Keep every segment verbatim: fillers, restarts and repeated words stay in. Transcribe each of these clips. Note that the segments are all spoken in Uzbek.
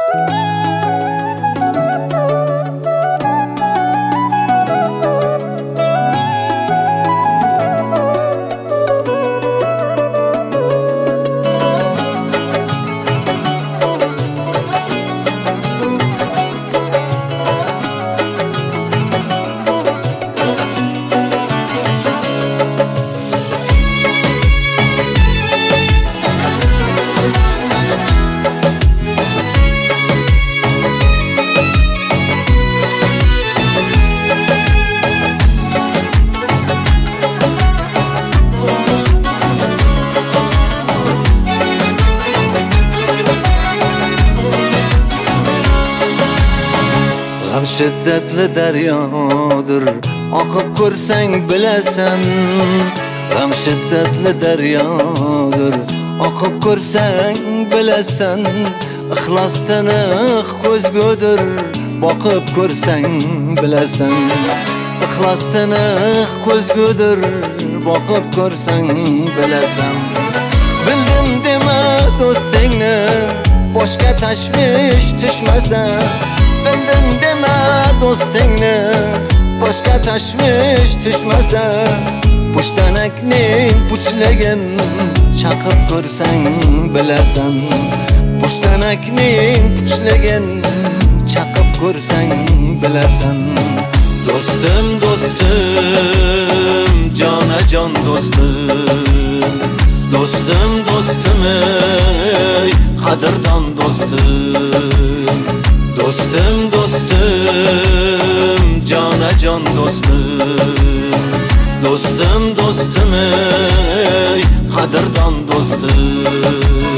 G'am shiddatli daryodir, oqib ko'rsang bilasan. G'am shiddatli daryodir, oqib ko'rsang bilasan. Ixlos tiniq ko'zgudir, boqib ko'rsang bilasan. Ixlos tiniq ko'zgudir, boqib ko'rsang bilasan. Bildim dema do'stingni, boshqa tashvish tushmasa. Bildim dema do'stingni, boshqa tashvish tushmasa. Pushtanakning puchlagin chaqib ko'rsang bilasan. Pushtanakning puchlagin chaqib ko'rsang bilasan. Do'stim, do'stim, jonajon do'stim. Do'stim, do'stim, ey qadrdon do'stim. Do'stim, do'stim, jonajon do'stim. Do'stim, do'stim, ey qadrdon do'stim.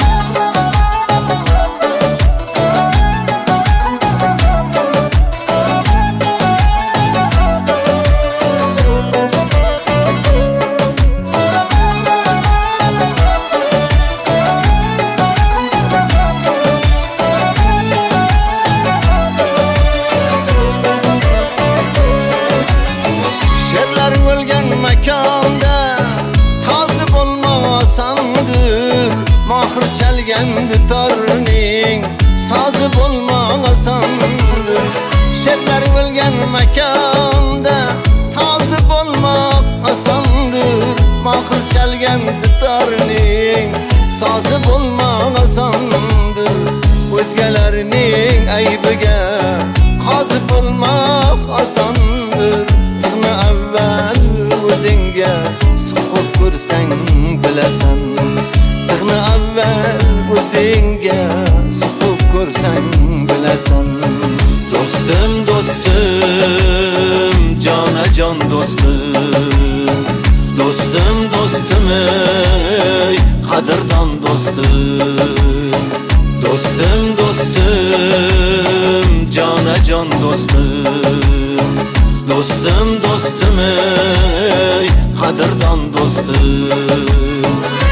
Makonda tozi bo'lmasandir, mohir chalgandi torning sozi bo'lmasandir. Sherlar o'lgan makonda tozi bo'lmasandir, mohir chalgandi torning sozi bo'lmasandir. O'zgalarning aybiga qozi bo'lmoq osondir. Tig'ni avval o'zingga suqib ko'rsang bilasan. Tig'ni avval o'zingga suqib ko'rsang bilasan. Do'stim, do'stim, jonajon do'stim. Do'stim, do'stim, ey qadrdon do'stim. Do'stim, do'stim, jonajon do'stim. Do'stim, do'stim, ey qadrdon do'stim.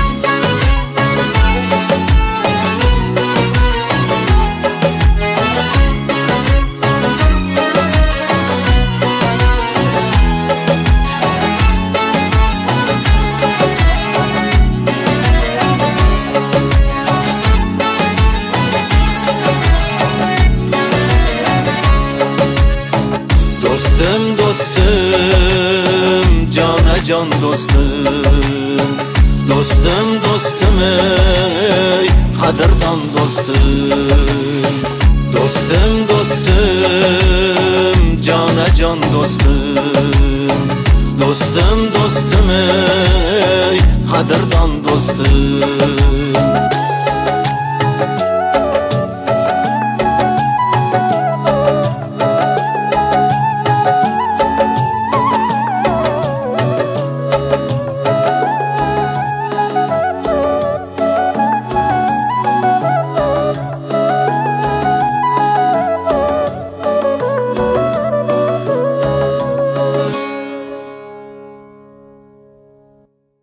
Do'stim, do'stim, jonajon do'stim. Do'stim, do'stim, ey qadrdon do'stim. Do'stim, do'stim, jonajon do'stim. Do'stim, do'stim, ey qadrdon do'stim.